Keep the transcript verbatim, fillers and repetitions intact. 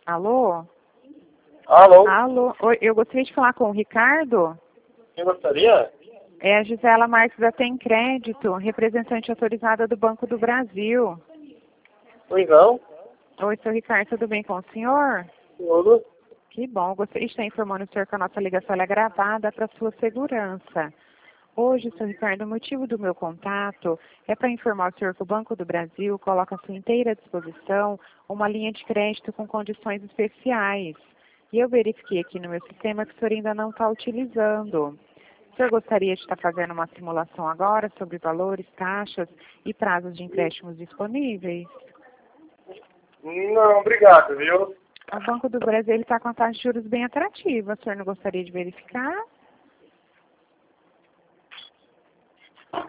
Alô? Alô? Alô? Oi, eu gostaria de falar com o Ricardo. Quem gostaria? É a Gisela Marques da Tem Crédito, representante autorizada do Banco do Brasil. Pois não? Oi, seu Ricardo, tudo bem com o senhor? Tudo? Que bom, gostaria de estar informando o senhor que a nossa ligação ela é gravada para sua segurança. Hoje, seu Ricardo, o motivo do meu contato é para informar o senhor que o Banco do Brasil coloca à sua inteira disposição uma linha de crédito com condições especiais. E eu verifiquei aqui no meu sistema que o senhor ainda não está utilizando. O senhor gostaria de estar fazendo uma simulação agora sobre valores, taxas e prazos de empréstimos disponíveis? Não, obrigado, viu? O Banco do Brasil está com a taxa de juros bem atrativa. O senhor não gostaria de verificar?